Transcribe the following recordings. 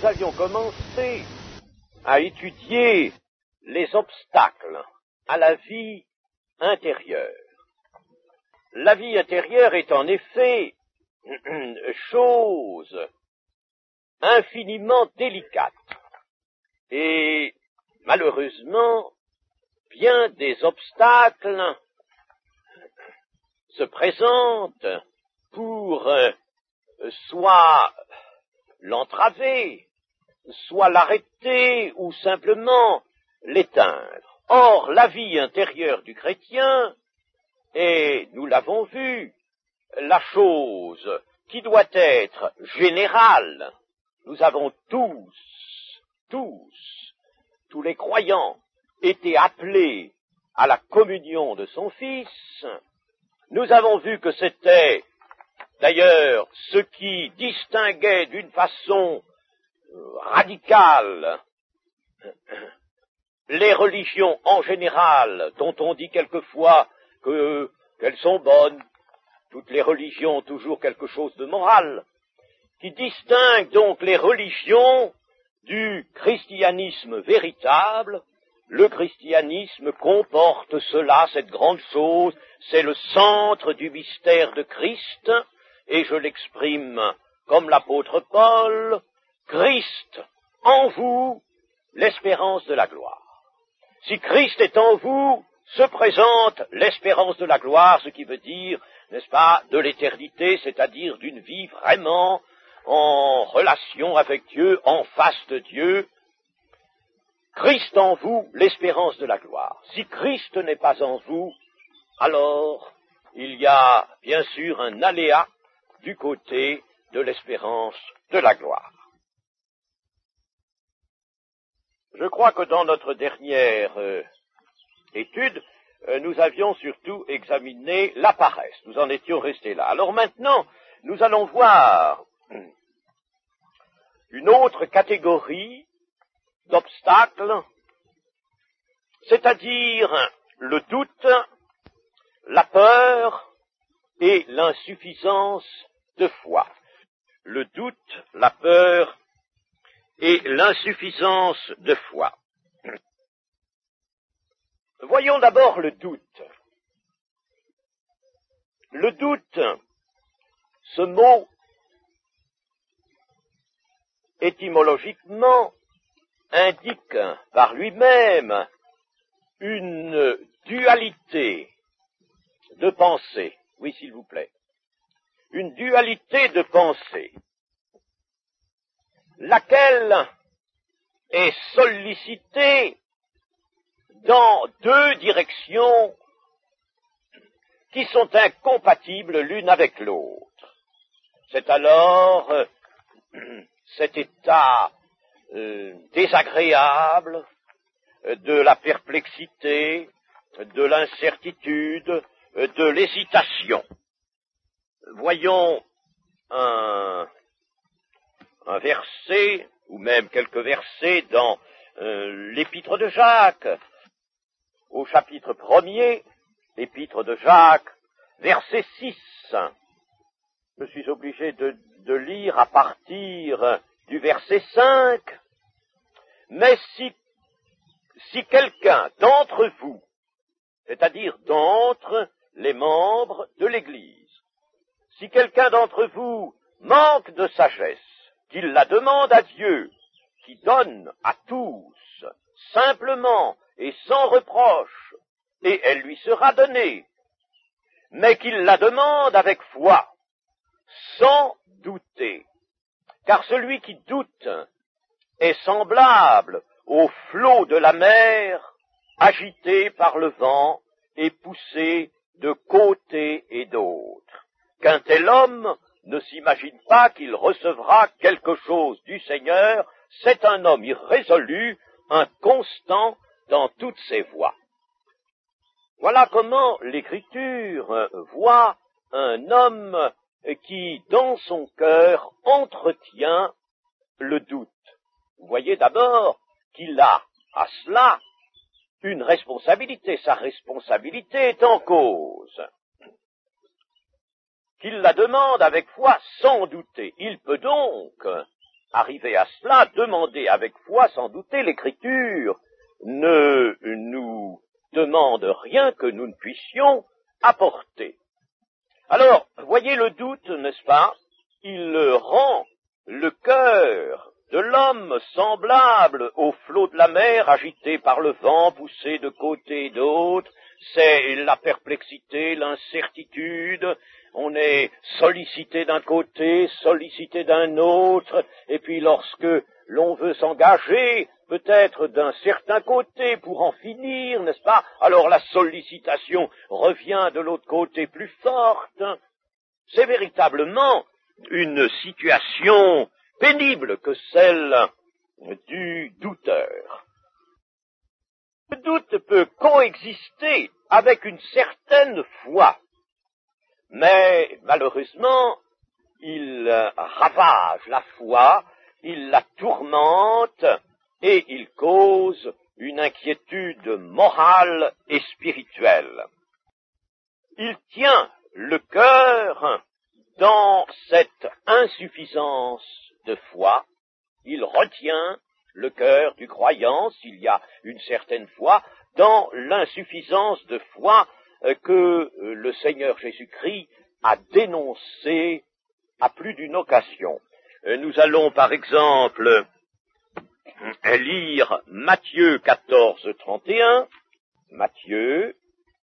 nous avions commencé à étudier les obstacles à la vie intérieure. La vie intérieure est en effet chose infiniment délicate et malheureusement bien des obstacles se présentent pour soit l'entraver, soit l'arrêter ou simplement l'éteindre. Or, la vie intérieure du chrétien est, nous l'avons vu, la chose qui doit être générale. Nous avons tous les croyants été appelés à la communion de son Fils. Nous avons vu que c'était d'ailleurs ce qui distinguait d'une façon radicale les religions en général, dont on dit quelquefois qu'elles sont bonnes. Toutes les religions ont toujours quelque chose de moral, qui distingue donc les religions du christianisme véritable. Le christianisme comporte cela, cette grande chose, c'est le centre du mystère de Christ, et je l'exprime comme l'apôtre Paul, Christ en vous, l'espérance de la gloire. Si Christ est en vous, se présente l'espérance de la gloire, ce qui veut dire, n'est-ce pas, de l'éternité, c'est-à-dire d'une vie vraiment en relation avec Dieu, en face de Dieu. Christ en vous, l'espérance de la gloire. Si Christ n'est pas en vous, alors il y a bien sûr un aléa du côté de l'espérance de la gloire. Je crois que dans notre dernière étude, nous avions surtout examiné la paresse. Nous en étions restés là. Alors maintenant, nous allons voir une autre catégorie d'obstacles, c'est-à-dire le doute, la peur et l'insuffisance de foi. Le doute, la peur et l'insuffisance de foi. Voyons d'abord le doute. Le doute, ce mot, étymologiquement, indique par lui-même une dualité de pensée. Oui, s'il vous plaît. Une dualité de pensée, laquelle est sollicitée dans deux directions qui sont incompatibles l'une avec l'autre. C'est alors cet état désagréable de la perplexité, de l'incertitude, de l'hésitation. Voyons un verset, ou même quelques versets dans l'épître de Jacques, au chapitre 1er, l'épître de Jacques, verset 6. Je suis obligé de lire à partir du verset 5. Mais si quelqu'un d'entre vous, c'est-à-dire d'entre les membres de l'Église, si quelqu'un d'entre vous manque de sagesse, qu'il la demande à Dieu, qui donne à tous, simplement et sans reproche, et elle lui sera donnée, mais qu'il la demande avec foi, sans douter. Car celui qui doute est semblable au flot de la mer, agité par le vent et poussé de côté et d'autre. Qu'un tel homme ne s'imagine pas qu'il recevra quelque chose du Seigneur, c'est un homme irrésolu, inconstant dans toutes ses voies. Voilà comment l'Écriture voit un homme qui, dans son cœur, entretient le doute. Vous voyez d'abord qu'il a à cela une responsabilité. Sa responsabilité est en cause. Qu'il la demande avec foi sans douter. Il peut donc arrivé à cela, demandez avec foi, sans douter, l'Écriture ne nous demande rien que nous ne puissions apporter. Alors, voyez le doute, n'est-ce pas? Il rend le cœur de l'homme semblable au flot de la mer agité par le vent, poussé de côté et d'autre. C'est la perplexité, l'incertitude. On est sollicité d'un côté, sollicité d'un autre, et puis lorsque l'on veut s'engager, peut-être d'un certain côté pour en finir, n'est-ce pas? Alors la sollicitation revient de l'autre côté plus forte. C'est véritablement une situation pénible que celle du douteur. Le doute peut coexister avec une certaine foi, mais malheureusement, il ravage la foi, il la tourmente et il cause une inquiétude morale et spirituelle. Il tient le cœur dans cette insuffisance de foi, il retient le cœur du croyant, s'il y a une certaine foi, dans l'insuffisance de foi que le Seigneur Jésus-Christ a dénoncée à plus d'une occasion. Nous allons par exemple lire Matthieu 14, 31, Matthieu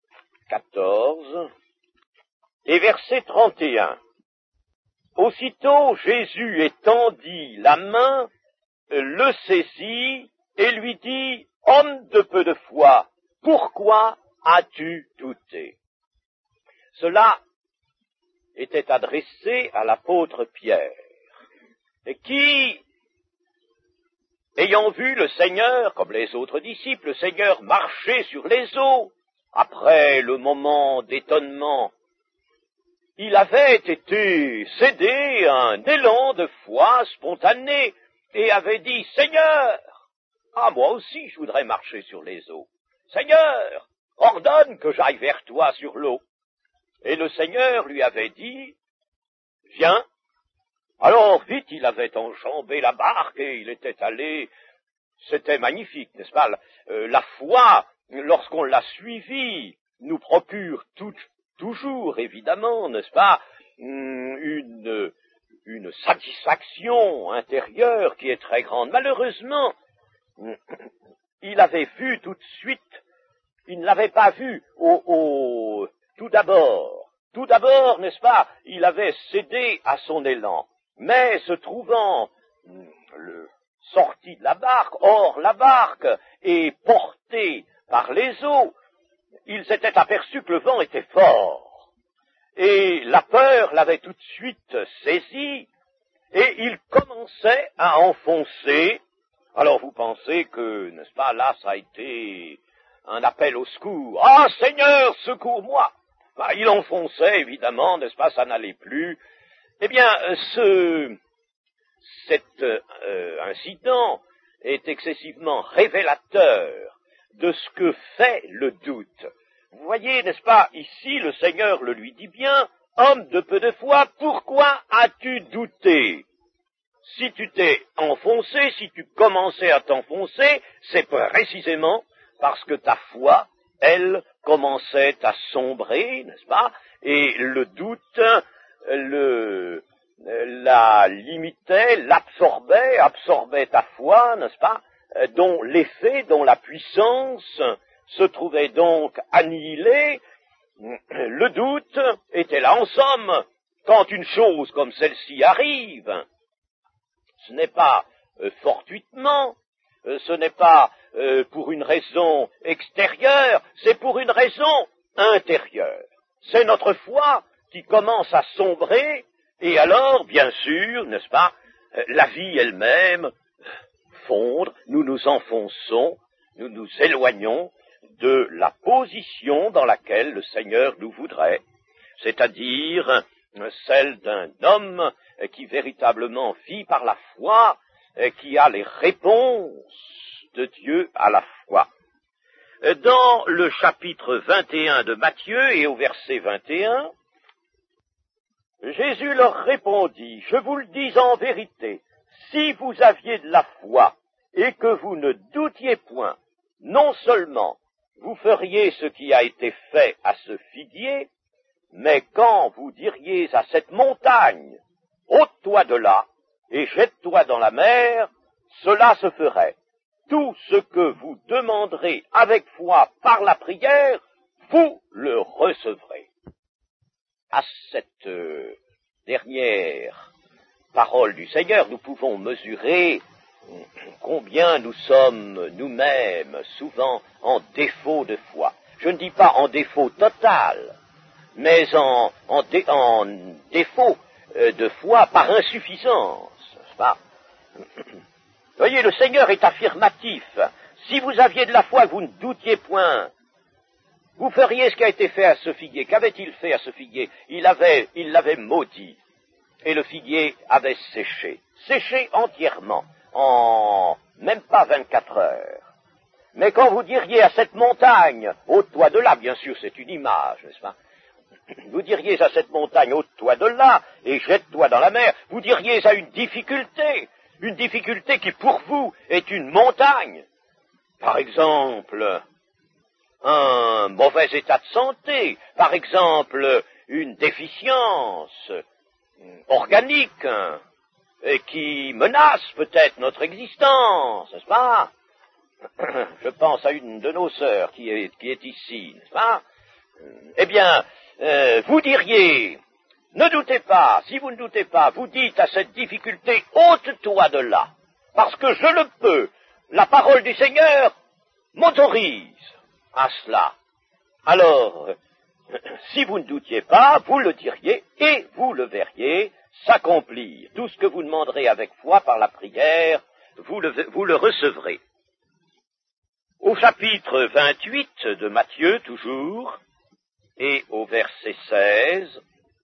14 et verset 31. Aussitôt Jésus étendit la main, le saisit et lui dit, « Homme de peu de foi, pourquoi as-tu douté ?» Cela était adressé à l'apôtre Pierre, qui, ayant vu le Seigneur, comme les autres disciples, le Seigneur marcher sur les eaux, après le moment d'étonnement, il avait été cédé à un élan de foi spontané et avait dit, « Seigneur, moi aussi je voudrais marcher sur les eaux. Seigneur, ordonne que j'aille vers toi sur l'eau. » Et le Seigneur lui avait dit, « Viens. » Alors vite il avait enjambé la barque et il était allé. C'était magnifique, n'est-ce pas? La foi, lorsqu'on l'a suivie, nous procure toujours, évidemment, n'est-ce pas, une satisfaction intérieure qui est très grande. Malheureusement, il avait vu tout de suite, il ne l'avait pas vu tout d'abord, n'est-ce pas, il avait cédé à son élan, mais se trouvant sorti de la barque, or la barque est portée par les eaux, il s'était aperçu que le vent était fort, et la peur l'avait tout de suite saisi, et il commençait à enfoncer. Alors vous pensez que, n'est-ce pas, là ça a été un appel au secours. « Ah, Seigneur, secours-moi !» Il enfonçait, évidemment, n'est-ce pas, ça n'allait plus. Eh bien, cet incident est excessivement révélateur de ce que fait le doute. Vous voyez, n'est-ce pas, ici, le Seigneur le lui dit bien, « Homme de peu de foi, pourquoi as-tu douté ?» Si tu t'es enfoncé, si tu commençais à t'enfoncer, c'est précisément parce que ta foi, elle, commençait à sombrer, n'est-ce pas, et le doute la limitait, absorbait ta foi, n'est-ce pas, dont l'effet, dont la puissance se trouvait donc annihilée. Le doute était là. En somme, quand une chose comme celle-ci arrive, ce n'est pas fortuitement, ce n'est pas pour une raison extérieure, c'est pour une raison intérieure. C'est notre foi qui commence à sombrer, et alors, bien sûr, n'est-ce pas, la vie elle-même fondre, nous nous enfonçons, nous nous éloignons de la position dans laquelle le Seigneur nous voudrait, c'est-à-dire celle d'un homme qui véritablement vit par la foi, qui a les réponses de Dieu à la foi. Dans le chapitre 21 de Matthieu et au verset 21, Jésus leur répondit, « Je vous le dis en vérité, si vous aviez de la foi et que vous ne doutiez point, non seulement vous feriez ce qui a été fait à ce figuier, mais quand vous diriez à cette montagne, ôte-toi de là et jette-toi dans la mer, cela se ferait. Tout ce que vous demanderez avec foi par la prière, vous le recevrez. À cette dernière parole du Seigneur, nous pouvons mesurer combien nous sommes nous-mêmes souvent en défaut de foi. Je ne dis pas en défaut total, mais en défaut de foi par insuffisance, n'est-ce pas? Voyez, le Seigneur est affirmatif. Si vous aviez de la foi, vous ne doutiez point, vous feriez ce qui a été fait à ce figuier. Qu'avait-il fait à ce figuier? Il l'avait maudit, et le figuier avait séché entièrement, en même pas 24 heures. Mais quand vous diriez à cette montagne, ôte-toi de là, bien sûr c'est une image, n'est-ce pas? Vous diriez à cette montagne, ôte-toi de là, et jette-toi dans la mer, vous diriez à une difficulté qui pour vous est une montagne. Par exemple, un mauvais état de santé, par exemple, une déficience organique qui menace peut-être notre existence, n'est-ce pas? Je pense à une de nos sœurs qui est ici, n'est-ce pas? Eh bien, vous diriez, ne doutez pas, si vous ne doutez pas, vous dites à cette difficulté, ôte-toi de là, parce que je le peux. La parole du Seigneur m'autorise à cela. Alors, si vous ne doutiez pas, vous le diriez et vous le verriez s'accomplir. Tout ce que vous demanderez avec foi par la prière, vous le recevrez. Au chapitre 28 de Matthieu, toujours, et au verset 16,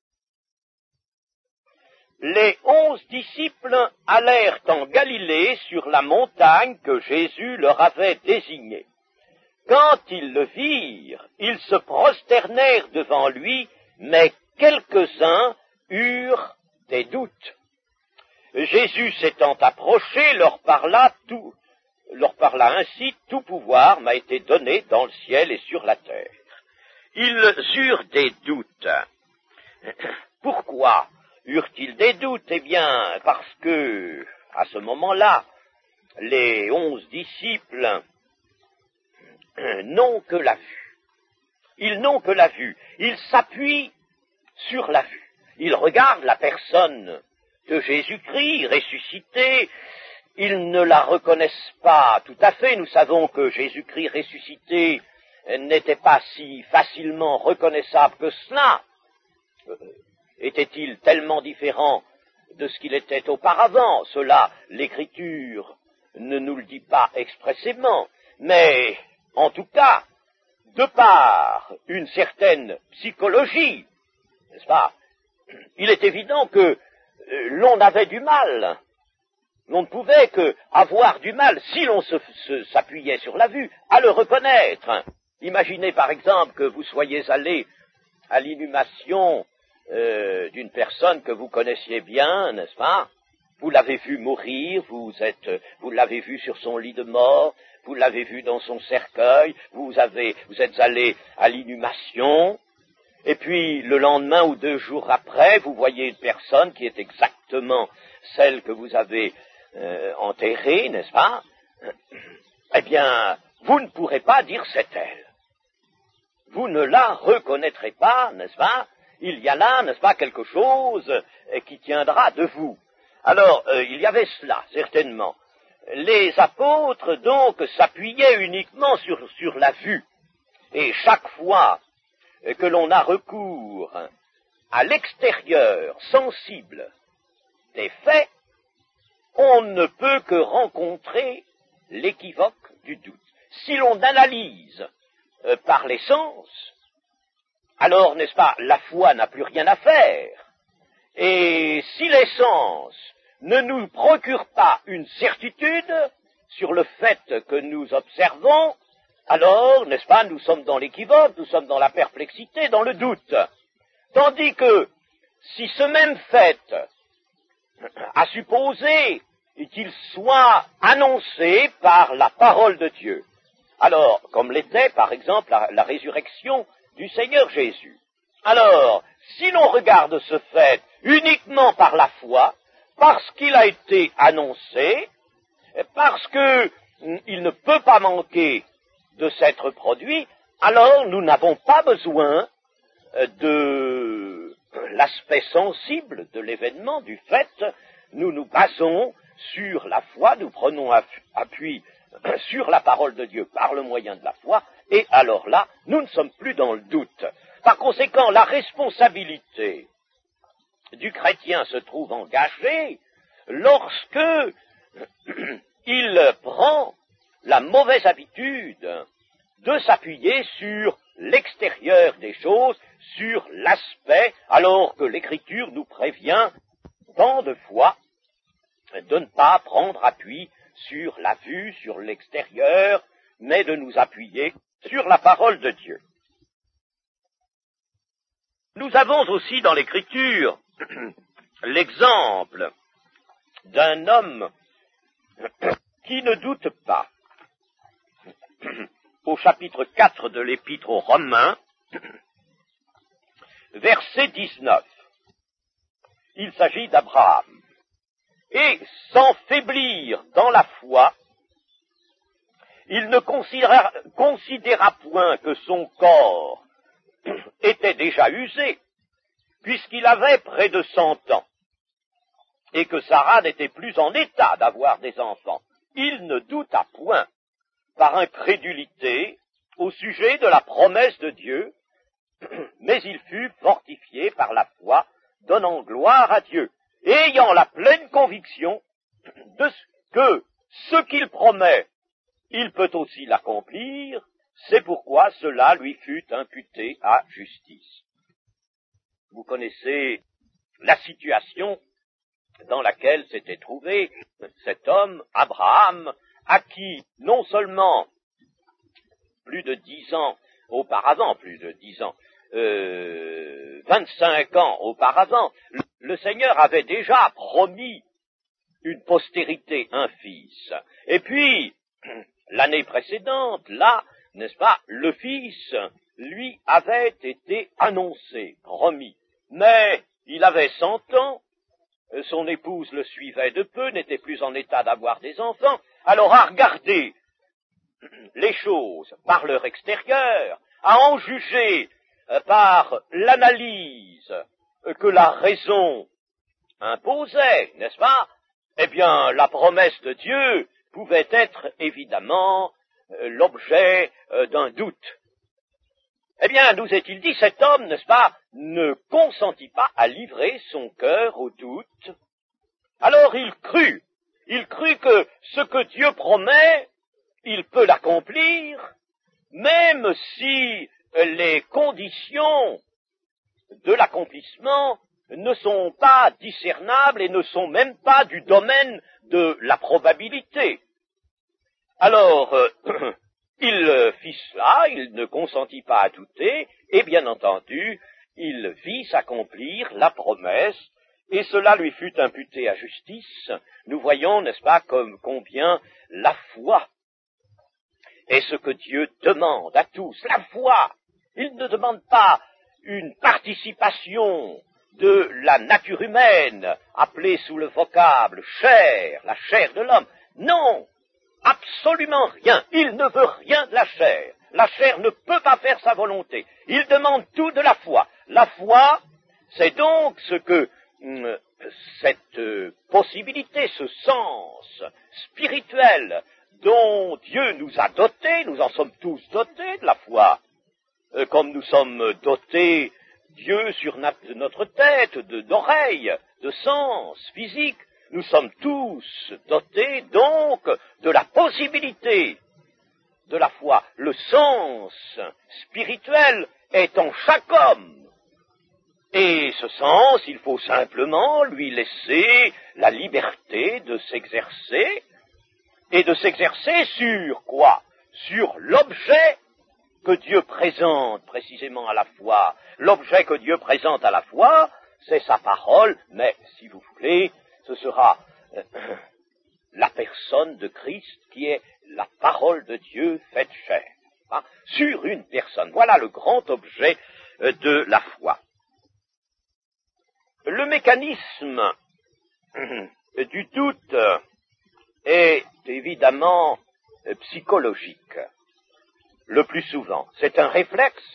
les 11 disciples allèrent en Galilée sur la montagne que Jésus leur avait désignée. Quand ils le virent, ils se prosternèrent devant lui, mais quelques-uns eurent des doutes. Jésus s'étant approché, leur parla ainsi, tout pouvoir m'a été donné dans le ciel et sur la terre. Ils eurent des doutes. Pourquoi eurent-ils des doutes? Eh bien, parce que, à ce moment-là, les 11 disciples n'ont que la vue. Ils n'ont que la vue. Ils s'appuient sur la vue. Ils regardent la personne de Jésus-Christ ressuscité. Ils ne la reconnaissent pas tout à fait. Nous savons que Jésus-Christ ressuscité n'était pas si facilement reconnaissable que cela. Était-il tellement différent de ce qu'il était auparavant? Cela, l'Écriture ne nous le dit pas expressément, mais en tout cas, de par une certaine psychologie, n'est-ce pas, il est évident que l'on avait du mal, l'on ne pouvait que avoir du mal, si l'on s'appuyait sur la vue, à le reconnaître. Imaginez par exemple que vous soyez allé à l'inhumation d'une personne que vous connaissiez bien, n'est-ce pas? Vous l'avez vu mourir, vous l'avez vu sur son lit de mort, vous l'avez vu dans son cercueil, vous êtes allé à l'inhumation, et puis le lendemain ou 2 jours après, vous voyez une personne qui est exactement celle que vous avez enterrée, n'est-ce pas? Eh bien, vous ne pourrez pas dire c'est elle. Vous ne la reconnaîtrez pas, n'est-ce pas? Il y a là, n'est-ce pas, quelque chose qui tiendra de vous. Alors, il y avait cela, certainement. Les apôtres, donc, s'appuyaient uniquement sur la vue. Et chaque fois que l'on a recours à l'extérieur sensible des faits, on ne peut que rencontrer l'équivoque du doute. Si l'on analyse par les sens, alors, n'est-ce pas, la foi n'a plus rien à faire. Et si les sens ne nous procurent pas une certitude sur le fait que nous observons, alors, n'est-ce pas, nous sommes dans l'équivoque, nous sommes dans la perplexité, dans le doute. Tandis que, si ce même fait, à supposer qu'il soit annoncé par la parole de Dieu. Alors, comme l'était, par exemple, la résurrection du Seigneur Jésus. Alors, si l'on regarde ce fait uniquement par la foi, parce qu'il a été annoncé, parce qu'il ne peut pas manquer de s'être produit, alors nous n'avons pas besoin de l'aspect sensible de l'événement, du fait. Nous nous basons sur la foi, nous prenons appui sur la parole de Dieu par le moyen de la foi, et alors là, nous ne sommes plus dans le doute. Par conséquent, la responsabilité du chrétien se trouve engagée lorsque il prend la mauvaise habitude de s'appuyer sur l'extérieur des choses, sur l'aspect, alors que l'Écriture nous prévient tant de fois de ne pas prendre appui sur la vue, sur l'extérieur, mais de nous appuyer sur la parole de Dieu. Nous avons aussi dans l'Écriture l'exemple d'un homme qui ne doute pas. Au chapitre 4 de l'Épître aux Romains, verset 19, il s'agit d'Abraham. Et sans faiblir dans la foi, il ne considéra point que son corps était déjà usé, puisqu'il avait près de 100 ans, et que Sarah n'était plus en état d'avoir des enfants. Il ne douta point, par incrédulité, au sujet de la promesse de Dieu, mais il fut fortifié par la foi, donnant gloire à Dieu, et ayant la pleine conviction que ce qu'il promet, il peut aussi l'accomplir. C'est pourquoi cela lui fut imputé à justice. Vous connaissez la situation dans laquelle s'était trouvé cet homme, Abraham, à qui non seulement plus de 10 ans auparavant, 25 ans auparavant, le Seigneur avait déjà promis une postérité, un fils. Et puis, l'année précédente, là, n'est-ce pas, le fils, lui, avait été annoncé, promis. Mais il avait 100 ans, son épouse le suivait de peu, n'était plus en état d'avoir des enfants. Alors, à regarder les choses par leur extérieur, à en juger par l'analyse que la raison imposait, n'est-ce pas? Eh bien, la promesse de Dieu pouvait être évidemment l'objet d'un doute. Eh bien, nous est-il dit, cet homme, n'est-ce pas, ne consentit pas à livrer son cœur au doute. Alors il crut que ce que Dieu promet, il peut l'accomplir, même si les conditions de l'accomplissement ne sont pas discernables et ne sont même pas du domaine de la probabilité. Alors, il fit cela, il ne consentit pas à douter, et bien entendu, il vit s'accomplir la promesse, et cela lui fut imputé à justice. Nous voyons, n'est-ce pas, combien la foi est ce que Dieu demande à tous. La foi, il ne demande pas une participation de la nature humaine, appelée sous le vocable chair, la chair de l'homme. Non, absolument rien. Il ne veut rien de la chair. La chair ne peut pas faire sa volonté. Il demande tout de la foi. La foi, c'est donc ce que cette possibilité, ce sens spirituel dont Dieu nous a dotés, nous en sommes tous dotés de la foi, comme nous sommes dotés, Dieu sur notre tête, d'oreilles, de sens physiques, nous sommes tous dotés donc de la possibilité de la foi. Le sens spirituel est en chaque homme. Et ce sens, il faut simplement lui laisser la liberté de s'exercer, et de s'exercer sur quoi? Sur l'objet que Dieu présente précisément à la foi. L'objet que Dieu présente à la foi, c'est sa parole, mais si vous voulez, ce sera la personne de Christ qui est la parole de Dieu faite chair. Hein, sur une personne. Voilà le grand objet de la foi. Le mécanisme du doute est évidemment psychologique, le plus souvent. C'est un réflexe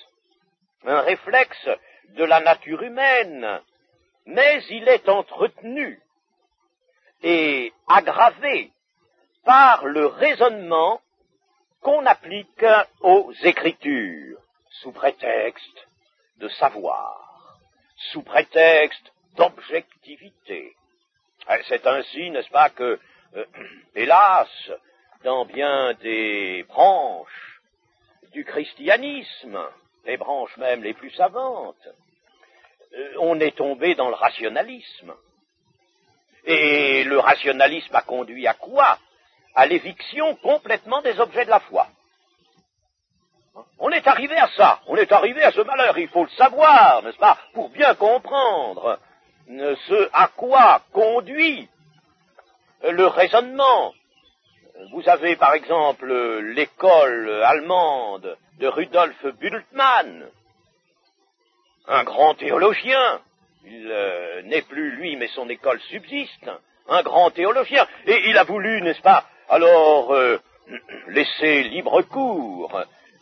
de la nature humaine, mais il est entretenu et aggravé par le raisonnement qu'on applique aux Écritures, sous prétexte de savoir, sous prétexte d'objectivité. C'est ainsi, n'est-ce pas, que, hélas, dans bien des branches du christianisme, les branches même les plus savantes, on est tombé dans le rationalisme. Et le rationalisme a conduit à quoi? À l'éviction complètement des objets de la foi. On est arrivé à ça, on est arrivé à ce malheur, il faut le savoir, n'est-ce pas, pour bien comprendre ce à quoi conduit le raisonnement. Vous avez par exemple l'école allemande de Rudolf Bultmann, un grand théologien. Il n'est plus lui, mais son école subsiste, un grand théologien. Et il a voulu, n'est-ce pas, alors laisser libre cours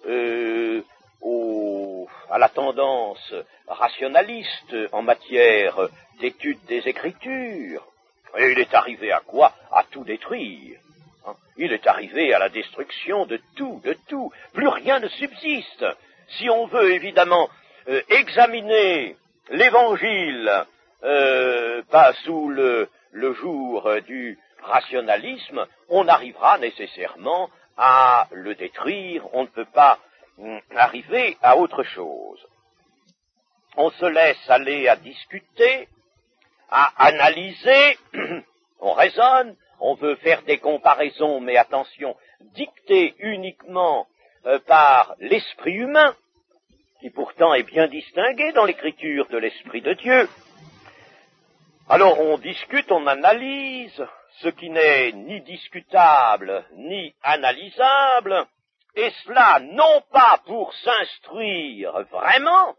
à la tendance rationaliste en matière d'étude des Écritures. Et il est arrivé à quoi? À tout détruire. Il est arrivé à la destruction de tout. Plus rien ne subsiste. Si on veut évidemment examiner l'Évangile pas sous le jour du rationalisme, on arrivera nécessairement à le détruire. On ne peut pas arriver à autre chose. On se laisse aller à discuter, à analyser, on raisonne, on veut faire des comparaisons, mais attention, dictées uniquement par l'esprit humain, qui pourtant est bien distingué dans l'écriture de l'Esprit de Dieu. Alors on discute, on analyse, ce qui n'est ni discutable, ni analysable, et cela non pas pour s'instruire vraiment,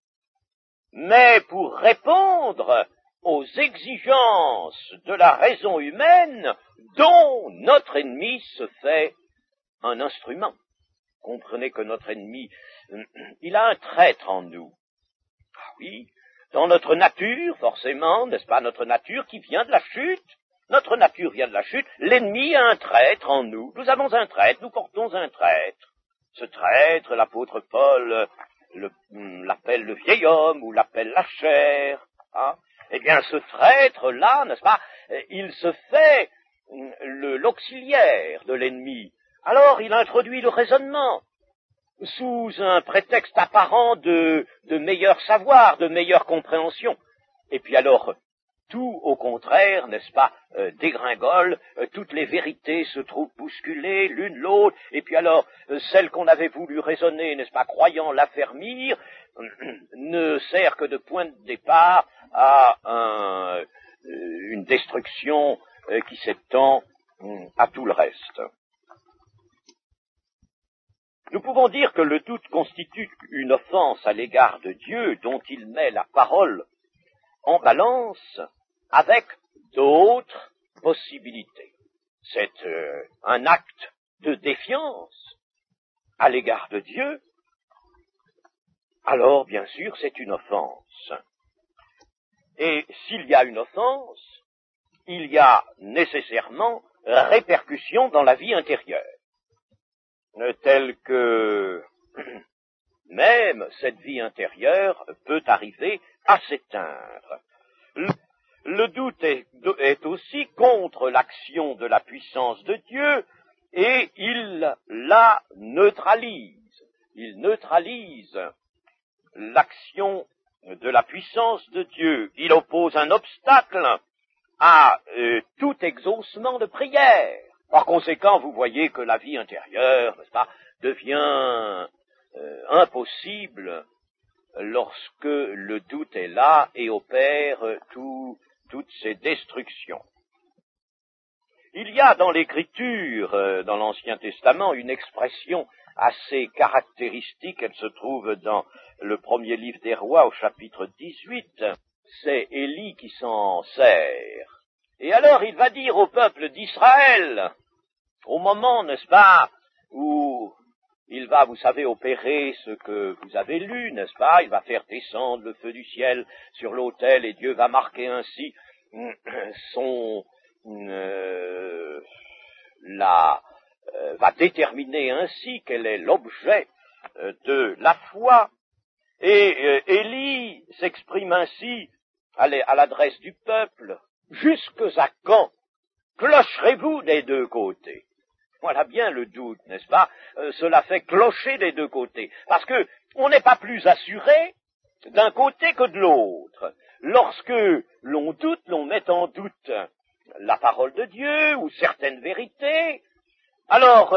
mais pour répondre aux exigences de la raison humaine dont notre ennemi se fait un instrument. Comprenez que notre ennemi, il a un traître en nous. Ah oui, dans notre nature, forcément, n'est-ce pas, notre nature qui vient de la chute. Notre nature vient de la chute. L'ennemi a un traître en nous. Nous avons un traître, nous portons un traître. Ce traître, l'apôtre Paul l'appelle le vieil homme ou l'appelle la chair. Hein. Eh bien, ce traître-là, n'est-ce pas, il se fait l'auxiliaire de l'ennemi. Alors, il introduit le raisonnement sous un prétexte apparent de meilleur savoir, de meilleure compréhension. Et puis alors, tout au contraire, n'est-ce pas, dégringole, toutes les vérités se trouvent bousculées l'une l'autre, et puis alors, celle qu'on avait voulu raisonner, n'est-ce pas, croyant l'affermir, ne sert que de point de départ à une destruction qui s'étend à tout le reste. Nous pouvons dire que le doute constitue une offense à l'égard de Dieu dont il met la parole en balance avec d'autres possibilités. C'est un acte de défiance à l'égard de Dieu. Alors, bien sûr, c'est une offense. Et s'il y a une offense, il y a nécessairement répercussion dans la vie intérieure. Telle que même cette vie intérieure peut arriver à s'éteindre. Le doute est aussi contre l'action de la puissance de Dieu et il la neutralise. Il neutralise l'action de la puissance de Dieu. Il oppose un obstacle à tout exaucement de prière. Par conséquent, vous voyez que la vie intérieure, n'est-ce pas, devient impossible lorsque le doute est là et opère toutes ces destructions. Il y a dans l'Écriture, dans l'Ancien Testament, une expression assez caractéristique. Elle se trouve dans le premier livre des Rois, au chapitre 18. C'est Élie qui s'en sert. Et alors il va dire au peuple d'Israël, au moment, n'est-ce pas, où il va, vous savez, opérer ce que vous avez lu, n'est-ce pas? Il va faire descendre le feu du ciel sur l'autel et Dieu va marquer ainsi va déterminer ainsi quel est l'objet de la foi. Et Élie s'exprime ainsi à l'adresse du peuple. Jusque à quand clocherez-vous des deux côtés? Voilà bien le doute, n'est-ce pas? Cela fait clocher des deux côtés. Parce que on n'est pas plus assuré d'un côté que de l'autre. Lorsque l'on doute, l'on met en doute la parole de Dieu ou certaines vérités, alors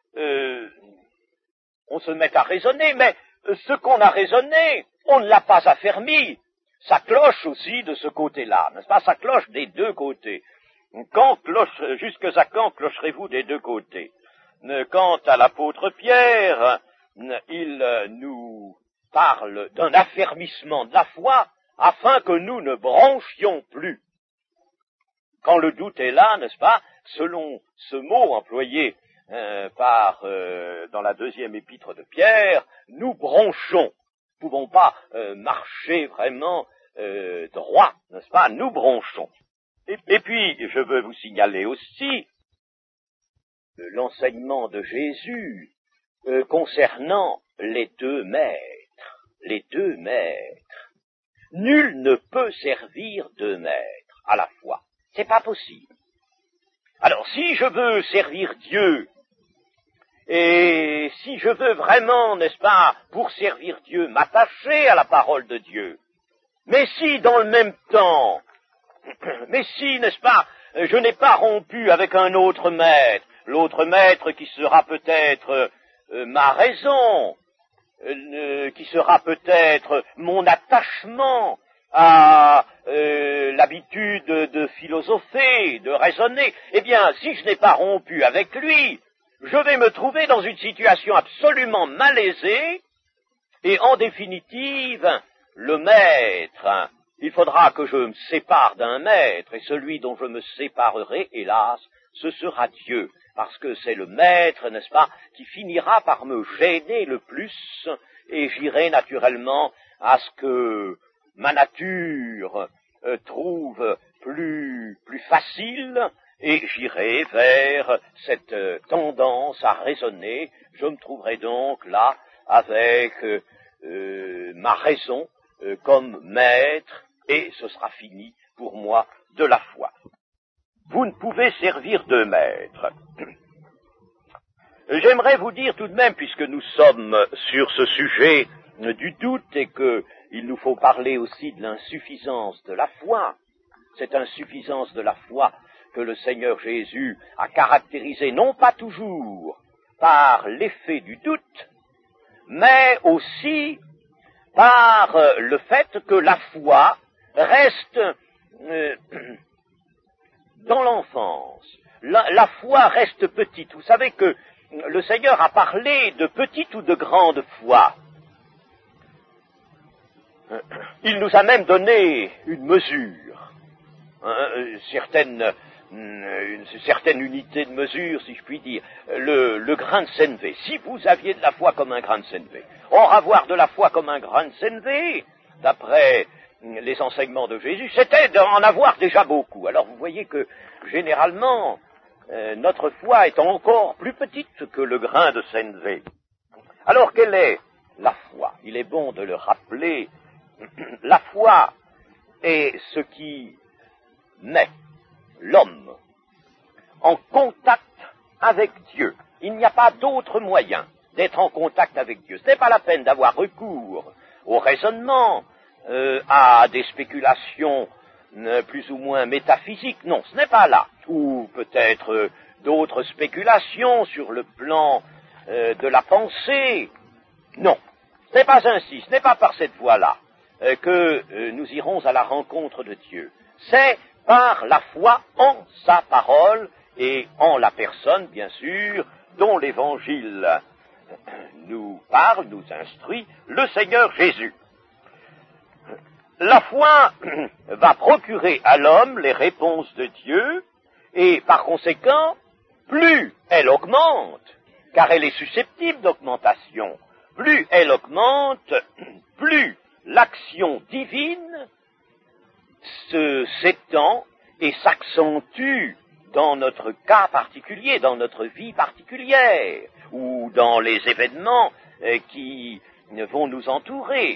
on se met à raisonner, mais ce qu'on a raisonné, on ne l'a pas affermi. Ça cloche aussi de ce côté-là, n'est-ce pas? Ça cloche des deux côtés. Jusque à quand clocherez-vous des deux côtés? Quant à l'apôtre Pierre, il nous parle d'un affermissement de la foi afin que nous ne bronchions plus. Quand le doute est là, n'est-ce pas, selon ce mot employé dans la deuxième épître de Pierre, nous bronchons. Nous ne pouvons pas marcher vraiment droit, n'est-ce pas? Nous bronchons. Et puis, je veux vous signaler aussi l'enseignement de Jésus concernant les deux maîtres. Les deux maîtres. Nul ne peut servir deux maîtres à la fois. C'est pas possible. Alors, si je veux servir Dieu, et si je veux vraiment, n'est-ce pas, pour servir Dieu, m'attacher à la parole de Dieu, mais si dans le même temps, mais si, n'est-ce pas, je n'ai pas rompu avec un autre maître, l'autre maître qui sera peut-être ma raison, qui sera peut-être mon attachement à l'habitude de philosopher, de raisonner, eh bien, si je n'ai pas rompu avec lui, je vais me trouver dans une situation absolument malaisée, et en définitive, le maître, il faudra que je me sépare d'un maître, et celui dont je me séparerai, hélas, ce sera Dieu, parce que c'est le maître, n'est-ce pas, qui finira par me gêner le plus, et j'irai naturellement à ce que ma nature trouve plus facile, et j'irai vers cette tendance à raisonner. Je me trouverai donc là avec ma raison comme maître, et ce sera fini pour moi de la foi. Vous ne pouvez servir deux maîtres. J'aimerais vous dire tout de même, puisque nous sommes sur ce sujet du doute et qu'il nous faut parler aussi de l'insuffisance de la foi, cette insuffisance de la foi que le Seigneur Jésus a caractérisée non pas toujours par l'effet du doute, mais aussi par le fait que la foi reste dans l'enfance. La foi reste petite. Vous savez que le Seigneur a parlé de petite ou de grande foi. Il nous a même donné une mesure, une certaine unité de mesure, si je puis dire, le grain de sénévé. Si vous aviez de la foi comme un grain de sénévé, or avoir de la foi comme un grain de sénévé, d'après les enseignements de Jésus, c'était d'en avoir déjà beaucoup. Alors vous voyez que, généralement, notre foi est encore plus petite que le grain de sénévé. Alors, quelle est la foi? Il est bon de le rappeler. La foi est ce qui met l'homme en contact avec Dieu. Il n'y a pas d'autre moyen d'être en contact avec Dieu. Ce n'est pas la peine d'avoir recours au raisonnement, à des spéculations plus ou moins métaphysiques. Non, ce n'est pas là. Ou peut-être d'autres spéculations sur le plan de la pensée. Non, ce n'est pas ainsi. Ce n'est pas par cette voie-là que nous irons à la rencontre de Dieu. C'est par la foi en sa parole et en la personne, bien sûr, dont l'Évangile nous parle, nous instruit, le Seigneur Jésus. La foi va procurer à l'homme les réponses de Dieu, et par conséquent, plus elle augmente, car elle est susceptible d'augmentation, plus elle augmente, plus l'action divine s'étend et s'accentue dans notre cas particulier, dans notre vie particulière, ou dans les événements qui vont nous entourer.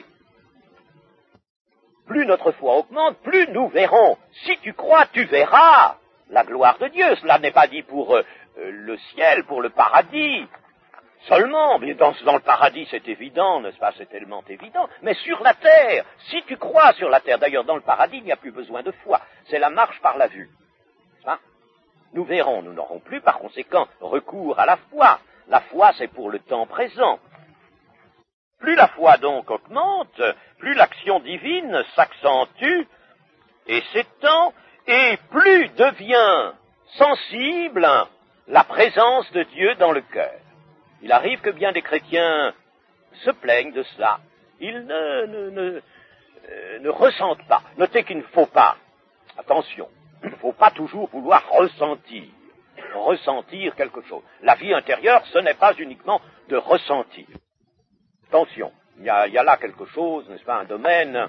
Plus notre foi augmente, plus nous verrons. Si tu crois, tu verras la gloire de Dieu. Cela n'est pas dit pour le ciel, pour le paradis seulement. Mais dans le paradis, c'est évident, n'est-ce pas? C'est tellement évident. Mais sur la terre, si tu crois sur la terre, d'ailleurs dans le paradis, il n'y a plus besoin de foi. C'est la marche par la vue. Nous verrons, nous n'aurons plus par conséquent recours à la foi. La foi, c'est pour le temps présent. Plus la foi donc augmente, plus l'action divine s'accentue et s'étend, et plus devient sensible la présence de Dieu dans le cœur. Il arrive que bien des chrétiens se plaignent de cela. Ils ne ressentent pas. Notez qu'il ne faut pas, attention, il ne faut pas toujours vouloir ressentir quelque chose. La vie intérieure, ce n'est pas uniquement de ressentir. Attention, il y a là quelque chose, n'est-ce pas, un domaine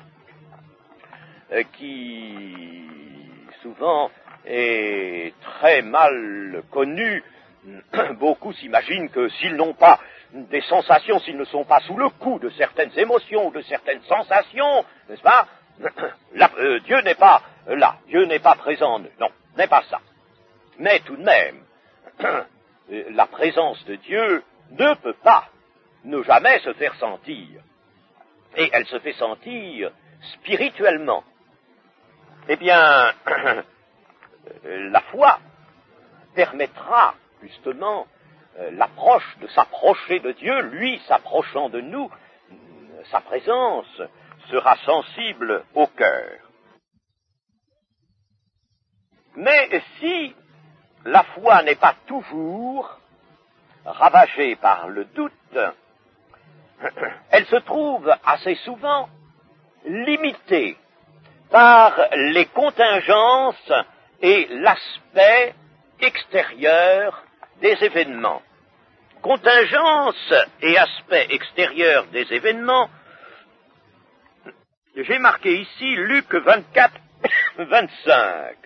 qui souvent est très mal connu. Beaucoup s'imaginent que s'ils n'ont pas des sensations, s'ils ne sont pas sous le coup de certaines émotions ou de certaines sensations, n'est-ce pas, Dieu n'est pas là, Dieu n'est pas présent en eux. Non, n'est pas ça. Mais tout de même, la présence de Dieu ne peut pas, ne jamais se faire sentir. Et elle se fait sentir spirituellement. Eh bien, la foi permettra justement l'approche, de s'approcher de Dieu, lui s'approchant de nous, sa présence sera sensible au cœur. Mais si la foi n'est pas toujours ravagée par le doute, elle se trouve assez souvent limitée par les contingences et l'aspect extérieur des événements. Contingences et aspect extérieur des événements, j'ai marqué ici Luc 24, 25.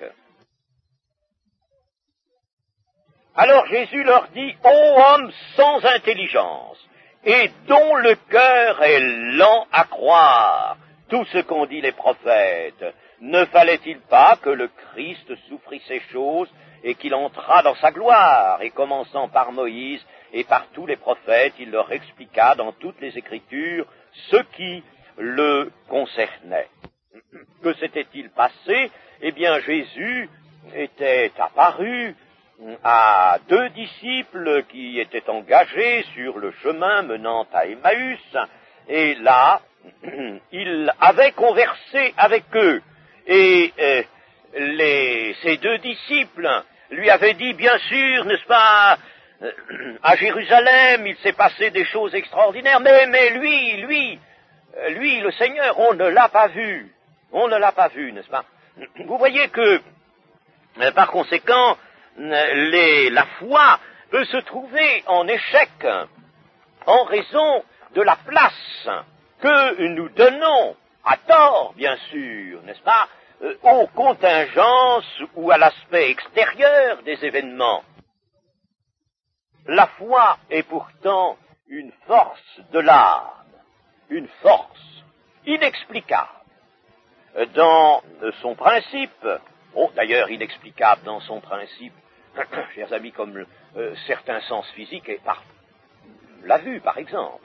Alors Jésus leur dit, « Ô homme sans intelligence, et dont le cœur est lent à croire tout ce qu'ont dit les prophètes, ne fallait-il pas que le Christ souffrit ces choses et qu'il entrât dans sa gloire ?» Et commençant par Moïse et par tous les prophètes, il leur expliqua dans toutes les Écritures ce qui le concernait. Que s'était-il passé? Eh bien, Jésus était apparu à deux disciples qui étaient engagés sur le chemin menant à Emmaüs, et là, il avait conversé avec eux, et ces deux disciples lui avaient dit, bien sûr, n'est-ce pas, à Jérusalem, il s'est passé des choses extraordinaires, mais lui, le Seigneur, on ne l'a pas vu, n'est-ce pas? Vous voyez que, par conséquent, la foi peut se trouver en échec en raison de la place que nous donnons, à tort bien sûr, n'est-ce pas, aux contingences ou à l'aspect extérieur des événements. La foi est pourtant une force de l'âme, une force inexplicable dans son principe, d'ailleurs inexplicable dans son principe, chers amis, comme certains sens physiques, et par la vue par exemple.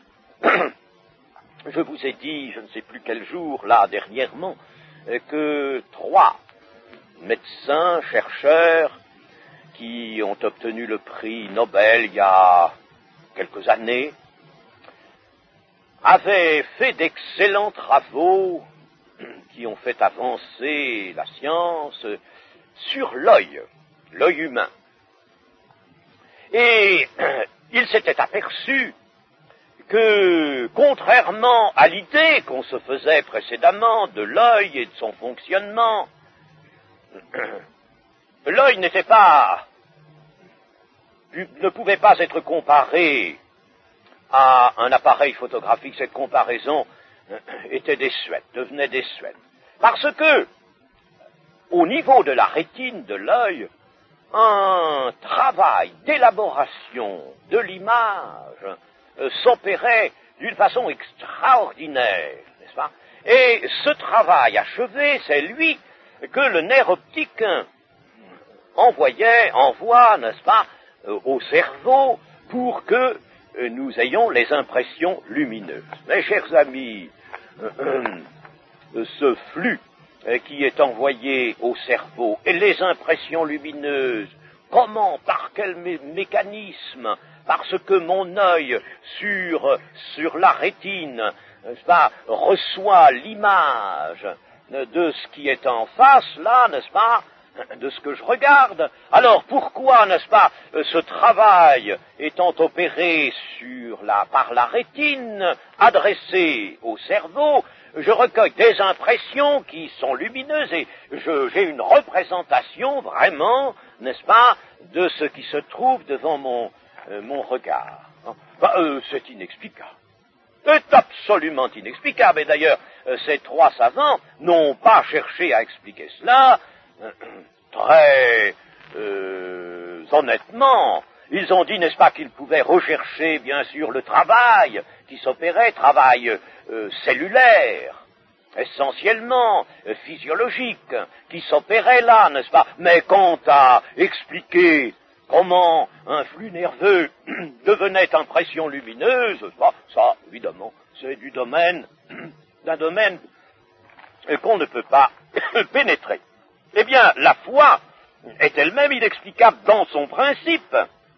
Je vous ai dit, je ne sais plus quel jour, là, dernièrement, que 3 médecins, chercheurs, qui ont obtenu le prix Nobel il y a quelques années, avaient fait d'excellents travaux qui ont fait avancer la science sur l'œil. l'œil humain. Et il s'était aperçu que, contrairement à l'idée qu'on se faisait précédemment de l'œil et de son fonctionnement, l'œil ne pouvait pas être comparé à un appareil photographique. Cette comparaison était désuète, devenait désuète. Parce que, au niveau de la rétine de l'œil, un travail d'élaboration de l'image s'opérait d'une façon extraordinaire, n'est-ce pas? Et ce travail achevé, c'est lui que le nerf optique envoie, n'est-ce pas, au cerveau pour que nous ayons les impressions lumineuses. Mes chers amis, ce flux qui est envoyé au cerveau et les impressions lumineuses, comment, par quel mécanisme? Parce que mon œil sur la rétine, n'est-ce pas, reçoit l'image de ce qui est en face, là, n'est-ce pas, de ce que je regarde. Alors pourquoi, n'est-ce pas, ce travail étant opéré par la rétine, adressé au cerveau, je recueille des impressions qui sont lumineuses et j'ai une représentation vraiment, n'est-ce pas, de ce qui se trouve devant mon regard. C'est inexplicable. C'est absolument inexplicable. Et d'ailleurs, ces trois savants n'ont pas cherché à expliquer cela très honnêtement. Ils ont dit, n'est-ce pas, qu'ils pouvaient rechercher, bien sûr, le travail qui s'opérait, travail cellulaire, essentiellement physiologique, qui s'opérait là, n'est-ce pas? Mais quant à expliquer comment un flux nerveux devenait impression lumineuse, ça, évidemment, c'est d'un domaine qu'on ne peut pas pénétrer. Eh bien, la foi est elle-même inexplicable dans son principe.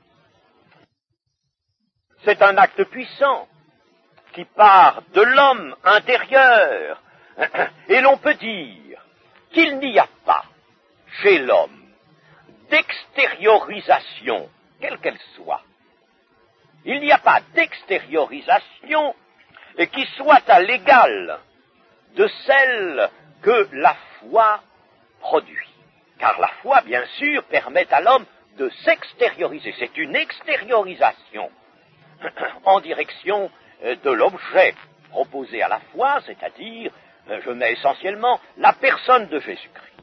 C'est un acte puissant qui part de l'homme intérieur. Et l'on peut dire qu'il n'y a pas chez l'homme d'extériorisation, quelle qu'elle soit. Il n'y a pas d'extériorisation qui soit à l'égal de celle que la foi produit. Car la foi, bien sûr, permet à l'homme de s'extérioriser. C'est une extériorisation en direction de l'objet proposé à la foi, c'est-à-dire, je mets essentiellement, la personne de Jésus-Christ.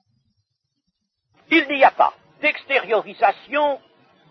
Il n'y a pas d'extériorisation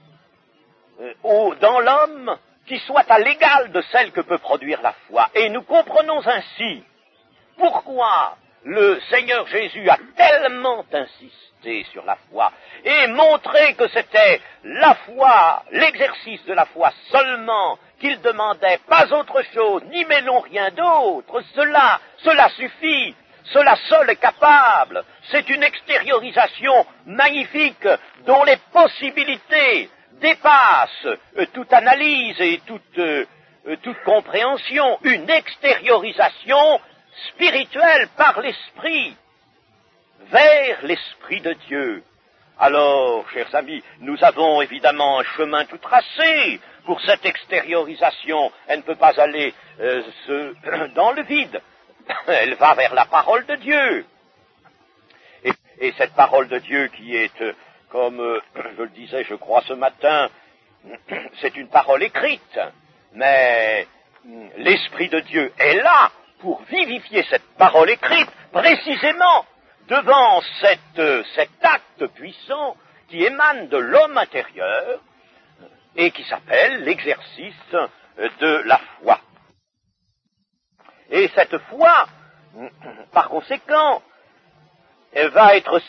dans l'homme qui soit à l'égal de celle que peut produire la foi. Et nous comprenons ainsi pourquoi le Seigneur Jésus a tellement insisté sur la foi et montré que c'était la foi, l'exercice de la foi seulement qu'il demandait, pas autre chose, ni mêlons rien d'autre. Cela suffit, cela seul est capable. C'est une extériorisation magnifique dont les possibilités dépassent toute analyse et toute compréhension. Une extériorisation spirituelle par l'Esprit, vers l'Esprit de Dieu. Alors, chers amis, nous avons évidemment un chemin tout tracé pour cette extériorisation. Elle ne peut pas aller dans le vide. Elle va vers la parole de Dieu. Et cette parole de Dieu qui est, comme je le disais, je crois, ce matin, c'est une parole écrite. Mais l'Esprit de Dieu est là pour vivifier cette parole écrite, précisément devant cet acte puissant qui émane de l'homme intérieur et qui s'appelle l'exercice de la foi. Et cette foi, par conséquent, va être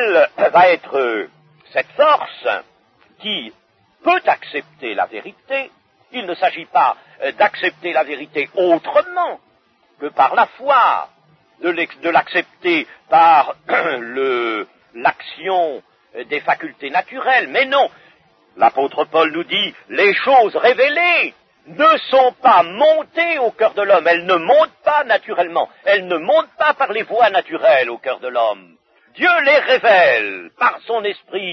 cette force qui peut accepter la vérité. Il ne s'agit pas d'accepter la vérité autrement que par la foi, de l'accepter par l'action des facultés naturelles. Mais non, l'apôtre Paul nous dit, les choses révélées ne sont pas montées au cœur de l'homme, elles ne montent pas naturellement, elles ne montent pas par les voies naturelles au cœur de l'homme. Dieu les révèle par son esprit,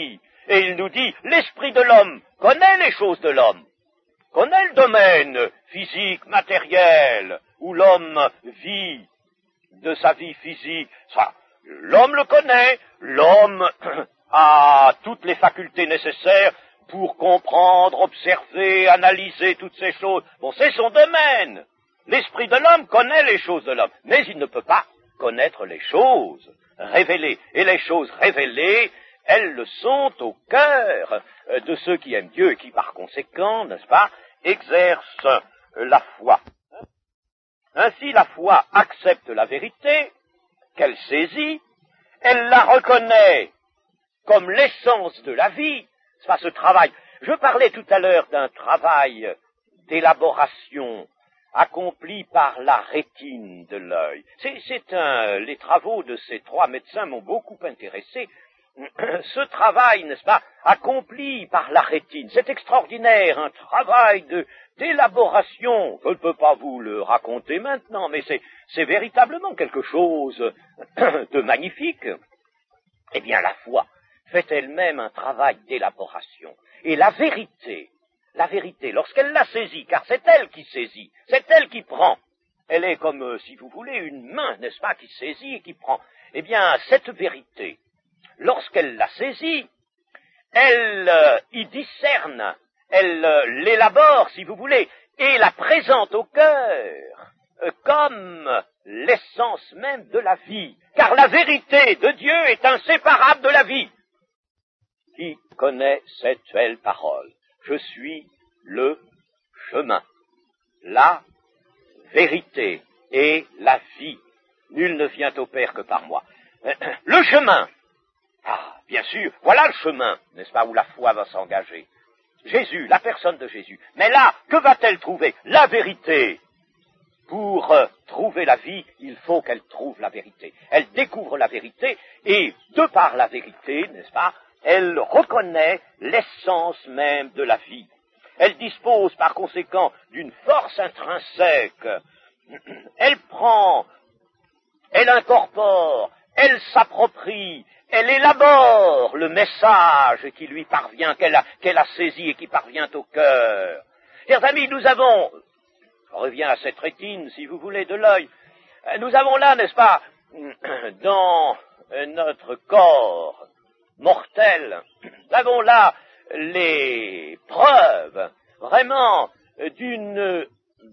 Et il nous dit, l'esprit de l'homme connaît les choses de l'homme, connaît le domaine physique, matériel, où l'homme vit de sa vie physique. Ça, l'homme le connaît, l'homme a toutes les facultés nécessaires pour comprendre, observer, analyser toutes ces choses. Bon, c'est son domaine. L'esprit de l'homme connaît les choses de l'homme, mais il ne peut pas connaître les choses révélées. Et les choses révélées, elles le sont au cœur de ceux qui aiment Dieu et qui, par conséquent, n'est-ce pas, exercent la foi. Ainsi, la foi accepte la vérité qu'elle saisit, elle la reconnaît comme l'essence de la vie. C'est pas ce travail. Je parlais tout à l'heure d'un travail d'élaboration accompli par la rétine de l'œil. Les travaux de ces trois médecins m'ont beaucoup intéressé. Ce travail, n'est-ce pas, accompli par la rétine, c'est extraordinaire, un travail d'élaboration. Je ne peux pas vous le raconter maintenant, mais c'est véritablement quelque chose de magnifique. Eh bien, la foi fait elle-même un travail d'élaboration. Et la vérité, lorsqu'elle la saisit, car c'est elle qui saisit, c'est elle qui prend, elle est comme, si vous voulez, une main, n'est-ce pas, qui saisit et qui prend. Eh bien, cette vérité, lorsqu'elle la saisit, elle y discerne, elle l'élabore, si vous voulez, et la présente au cœur comme l'essence même de la vie. Car la vérité de Dieu est inséparable de la vie. Qui connaît cette belle parole? Je suis le chemin, la vérité et la vie. Nul ne vient au Père que par moi. Le chemin. Ah, bien sûr, voilà le chemin, n'est-ce pas, où la foi va s'engager. Jésus, la personne de Jésus. Mais là, que va-t-elle trouver? La vérité. Pour trouver la vie, il faut qu'elle trouve la vérité. Elle découvre la vérité, et de par la vérité, n'est-ce pas, elle reconnaît l'essence même de la vie. Elle dispose par conséquent d'une force intrinsèque. Elle prend, elle incorpore, elle s'approprie, elle élabore le message qui lui parvient, qu'elle a saisi et qui parvient au cœur. Chers amis, nous avons, je reviens à cette rétine, si vous voulez, de l'œil, nous avons là, n'est-ce pas, dans notre corps mortel, nous avons là les preuves vraiment d'une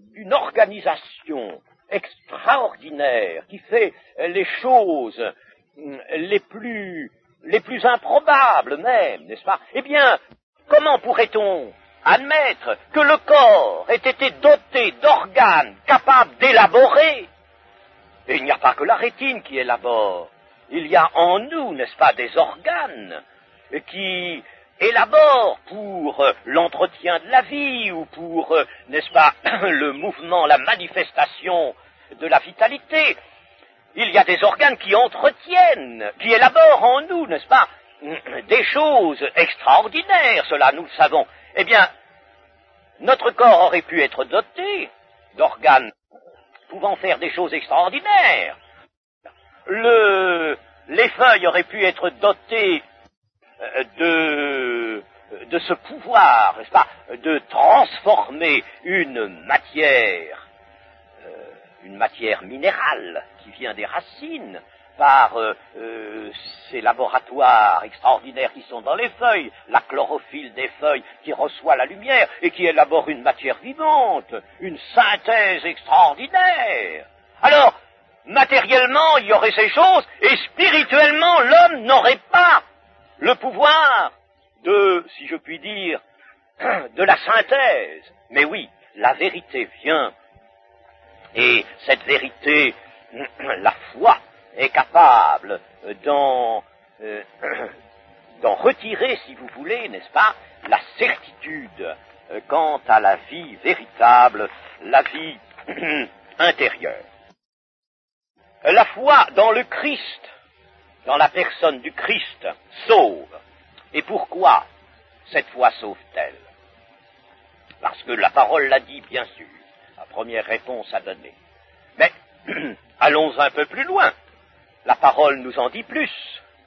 organisation extraordinaire qui fait les choses les plus improbables même, n'est-ce pas? Eh bien, comment pourrait-on admettre que le corps ait été doté d'organes capables d'élaborer? Et il n'y a pas que la rétine qui élabore. Il y a en nous, n'est-ce pas, des organes qui élaborent pour l'entretien de la vie ou pour, n'est-ce pas, le mouvement, la manifestation de la vitalité. Il y a des organes qui entretiennent, qui élaborent en nous, n'est-ce pas, des choses extraordinaires, cela nous le savons. Eh bien, notre corps aurait pu être doté d'organes pouvant faire des choses extraordinaires. Les feuilles auraient pu être dotées de ce pouvoir, n'est-ce pas, de transformer une matière minérale qui vient des racines par ces laboratoires extraordinaires qui sont dans les feuilles, la chlorophylle des feuilles qui reçoit la lumière et qui élabore une matière vivante, une synthèse extraordinaire. Alors, matériellement, il y aurait ces choses, et spirituellement, l'homme n'aurait pas le pouvoir de, si je puis dire, de la synthèse. Mais oui, la vérité vient, et cette vérité, la foi est capable d'en retirer, si vous voulez, n'est-ce pas, la certitude quant à la vie véritable, la vie intérieure. La foi dans le Christ, dans la personne du Christ, sauve. Et pourquoi cette foi sauve-t-elle? Parce que la parole l'a dit, bien sûr. La première réponse à donner. Mais allons un peu plus loin. La parole nous en dit plus.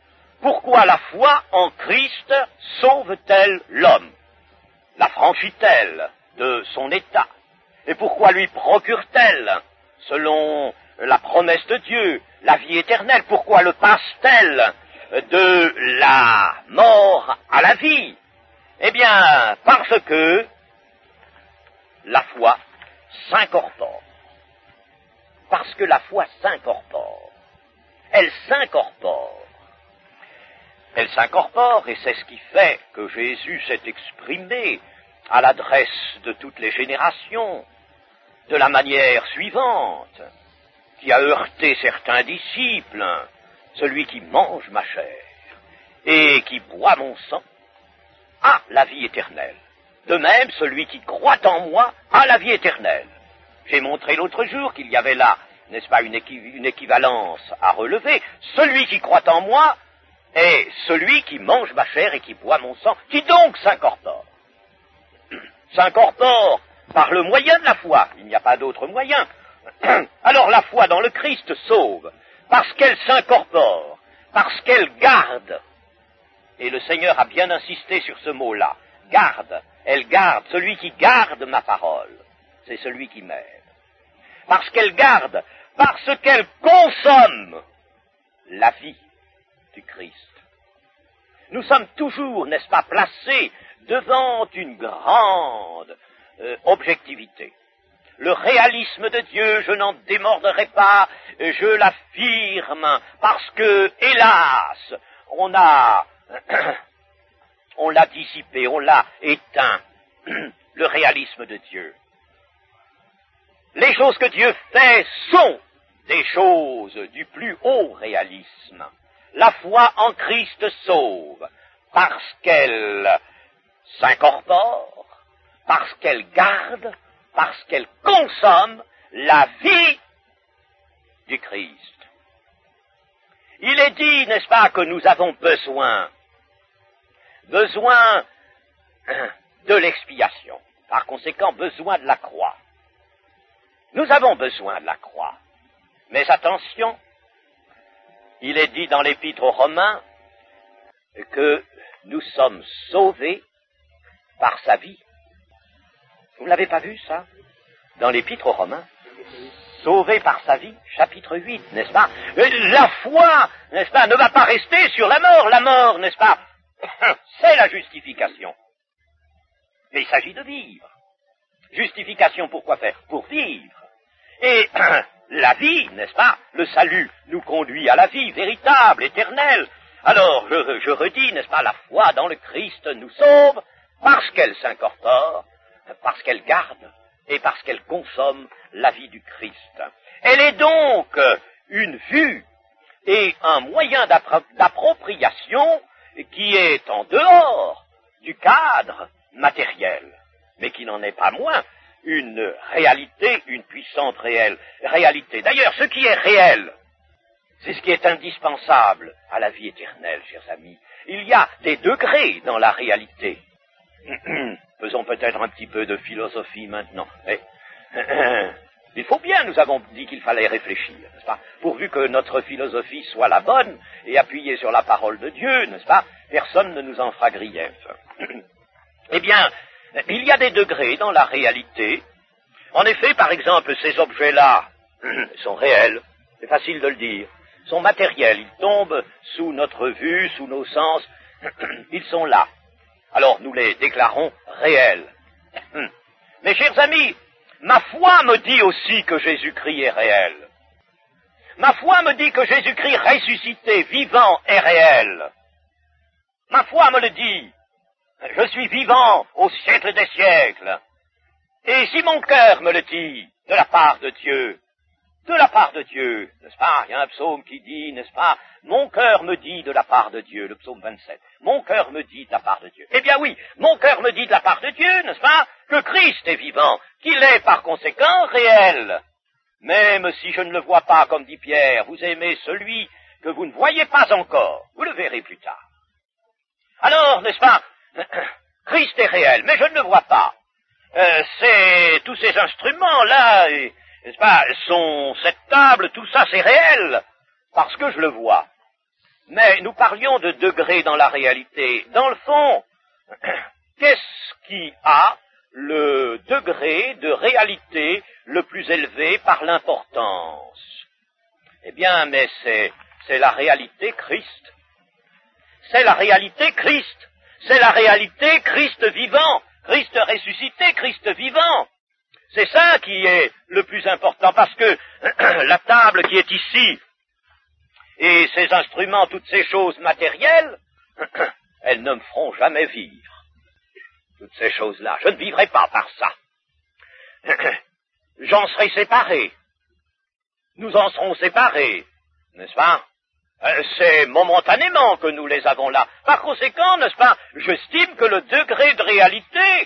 Pourquoi la foi en Christ sauve-t-elle l'homme? L'affranchit-elle de son état? Et pourquoi lui procure-t-elle, selon la promesse de Dieu, la vie éternelle? Pourquoi le passe-t-elle de la mort à la vie? Eh bien, parce que la foi s'incorpore. Parce que la foi s'incorpore. Elle s'incorpore. Elle s'incorpore, et c'est ce qui fait que Jésus s'est exprimé à l'adresse de toutes les générations de la manière suivante, qui a heurté certains disciples: celui qui mange ma chair et qui boit mon sang a la vie éternelle. De même, celui qui croit en moi a la vie éternelle. J'ai montré l'autre jour qu'il y avait là, n'est-ce pas, une équivalence à relever. Celui qui croit en moi est celui qui mange ma chair et qui boit mon sang, qui donc s'incorpore. S'incorpore par le moyen de la foi. Il n'y a pas d'autre moyen. Alors la foi dans le Christ sauve, parce qu'elle s'incorpore, parce qu'elle garde. Et le Seigneur a bien insisté sur ce mot-là. Garde. Elle garde. Celui qui garde ma parole, c'est celui qui m'aide. Parce qu'elle garde, parce qu'elle consomme la vie du Christ. Nous sommes toujours, n'est-ce pas, placés devant une grande objectivité. Le réalisme de Dieu, je n'en démordrai pas, je l'affirme, parce que, hélas, on l'a dissipé, on l'a éteint, le réalisme de Dieu. Les choses que Dieu fait sont des choses du plus haut réalisme. La foi en Christ sauve, parce qu'elle s'incorpore, parce qu'elle garde, parce qu'elle consomme la vie du Christ. Il est dit, n'est-ce pas, que nous avons besoin de l'expiation, par conséquent besoin de la croix. Nous avons besoin de la croix, mais attention, il est dit dans l'Épître aux Romains que nous sommes sauvés par sa vie. Vous ne l'avez pas vu, ça, dans l'Épître aux Romains? Sauvés par sa vie, chapitre 8, n'est-ce pas? La foi, n'est-ce pas, ne va pas rester sur la mort. La mort, n'est-ce pas, c'est la justification. Mais il s'agit de vivre. Justification, pour quoi faire? Pour vivre. Et la vie, n'est-ce pas, le salut nous conduit à la vie véritable, éternelle. Alors, je redis, n'est-ce pas, la foi dans le Christ nous sauve parce qu'elle s'incorpore, parce qu'elle garde et parce qu'elle consomme la vie du Christ. Elle est donc une vue et un moyen d'appropriation qui est en dehors du cadre matériel, mais qui n'en est pas moins une réalité, une puissante réalité. D'ailleurs, ce qui est réel, c'est ce qui est indispensable à la vie éternelle, chers amis. Il y a des degrés dans la réalité. Faisons peut-être un petit peu de philosophie maintenant. Il faut bien, nous avons dit qu'il fallait réfléchir, n'est-ce pas? Pourvu que notre philosophie soit la bonne et appuyée sur la parole de Dieu, n'est-ce pas? Personne ne nous en fera grief. Eh bien, il y a des degrés dans la réalité. En effet, par exemple, ces objets-là sont réels, c'est facile de le dire, sont matériels, ils tombent sous notre vue, sous nos sens, ils sont là. Alors nous les déclarons réels. Mais chers amis, ma foi me dit aussi que Jésus-Christ est réel. Ma foi me dit que Jésus-Christ ressuscité, vivant, est réel. Ma foi me le dit. Je suis vivant au siècle des siècles. Et si mon cœur me le dit, de la part de Dieu, n'est-ce pas? Il y a un psaume qui dit, n'est-ce pas? Mon cœur me dit de la part de Dieu, le psaume 27. Mon cœur me dit de la part de Dieu. Eh bien oui, mon cœur me dit de la part de Dieu, n'est-ce pas? Que Christ est vivant, qu'il est par conséquent réel. Même si je ne le vois pas, comme dit Pierre, vous aimez celui que vous ne voyez pas encore. Vous le verrez plus tard. Alors, n'est-ce pas? Christ est réel, mais je ne le vois pas. Tous ces instruments-là, n'est-ce pas, cette table, tout ça, c'est réel, parce que je le vois. Mais nous parlions de degrés dans la réalité. Dans le fond, qu'est-ce qui a le degré de réalité le plus élevé par l'importance? Eh bien, mais c'est la réalité Christ. C'est la réalité Christ. C'est la réalité Christ vivant. Christ ressuscité, Christ vivant. C'est ça qui est le plus important, parce que la table qui est ici, et ces instruments, toutes ces choses matérielles, elles ne me feront jamais vivre. Toutes ces choses-là, je ne vivrai pas par ça. J'en serai séparé. Nous en serons séparés, n'est-ce pas? C'est momentanément que nous les avons là. Par conséquent, n'est-ce pas, j'estime que le degré de réalité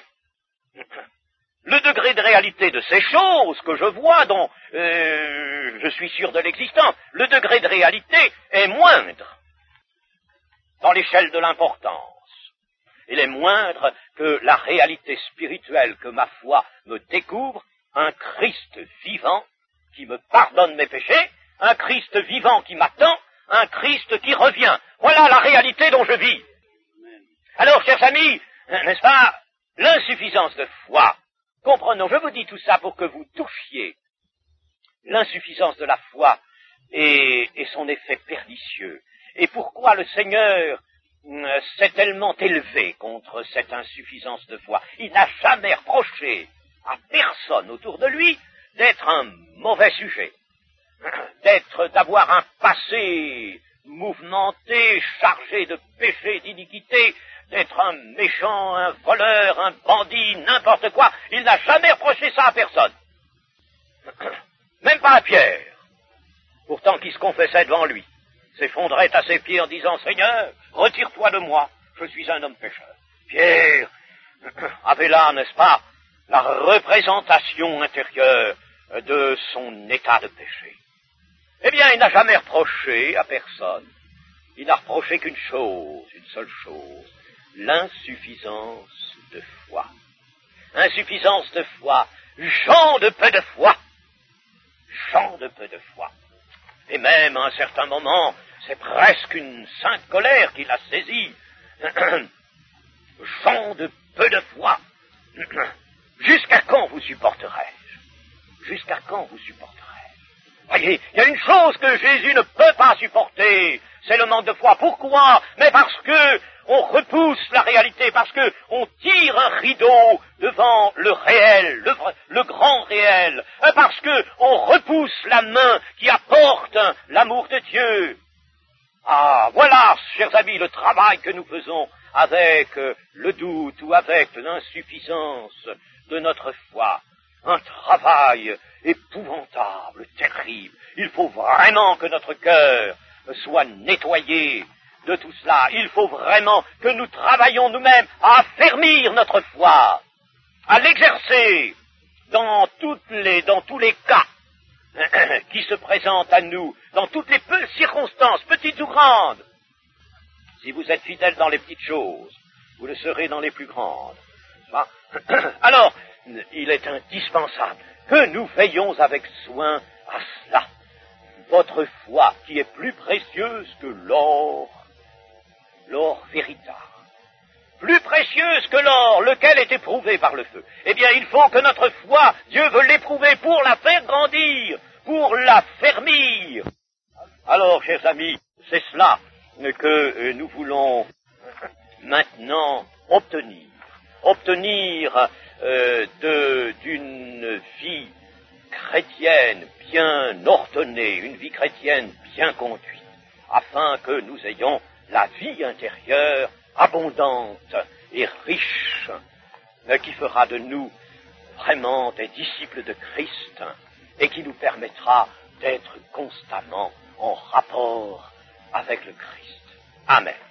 de ces choses que je vois, dont je suis sûr de l'existence, le degré de réalité est moindre dans l'échelle de l'importance. Il est moindre que la réalité spirituelle que ma foi me découvre, un Christ vivant qui me pardonne mes péchés, un Christ vivant qui m'attend, un Christ qui revient. Voilà la réalité dont je vis. Alors, chers amis, n'est-ce pas, l'insuffisance de foi, comprenons, je vous dis tout ça pour que vous touchiez l'insuffisance de la foi et son effet pernicieux. Et pourquoi le Seigneur s'est tellement élevé contre cette insuffisance de foi. Il n'a jamais reproché à personne autour de lui d'être un mauvais sujet, d'avoir un passé mouvementé, chargé de péché, d'iniquité, d'être un méchant, un voleur, un bandit, n'importe quoi. Il n'a jamais reproché ça à personne. Même pas à Pierre, pourtant qui se confessait devant lui, s'effondrait à ses pieds en disant « Seigneur, retire-toi de moi, je suis un homme pécheur. » Pierre avait là, n'est-ce pas, la représentation intérieure de son état de péché. Eh bien, il n'a jamais reproché à personne. Il n'a reproché qu'une chose, une seule chose, l'insuffisance de foi. Insuffisance de foi, gens de peu de foi. Gens de peu de foi. Et même, à un certain moment, c'est presque une sainte colère qui l'a saisi. Gens de peu de foi. Jusqu'à quand vous supporterai-je? Jusqu'à quand vous supporterai-je? Voyez, il y a une chose que Jésus ne peut pas supporter, c'est le manque de foi. Pourquoi? Mais parce que on repousse la réalité, parce que on tire un rideau devant le réel, le grand réel, parce que on repousse la main qui apporte l'amour de Dieu. Ah, voilà, chers amis, le travail que nous faisons avec le doute ou avec l'insuffisance de notre foi. Un travail épouvantable, terrible. Il faut vraiment que notre cœur soit nettoyé de tout cela. Il faut vraiment que nous travaillions nous-mêmes à affermir notre foi, à l'exercer dans tous les cas qui se présentent à nous, dans toutes les circonstances, petites ou grandes. Si vous êtes fidèle dans les petites choses, vous le serez dans les plus grandes. Alors, il est indispensable que nous veillions avec soin à cela. Votre foi qui est plus précieuse que l'or véritable, plus précieuse que l'or, lequel est éprouvé par le feu. Eh bien, il faut que notre foi, Dieu veut l'éprouver pour la faire grandir, pour la fermir. Alors, chers amis, c'est cela que nous voulons maintenant obtenir d'une vie chrétienne bien ordonnée, une vie chrétienne bien conduite, afin que nous ayons la vie intérieure abondante et riche, qui fera de nous vraiment des disciples de Christ et qui nous permettra d'être constamment en rapport avec le Christ. Amen.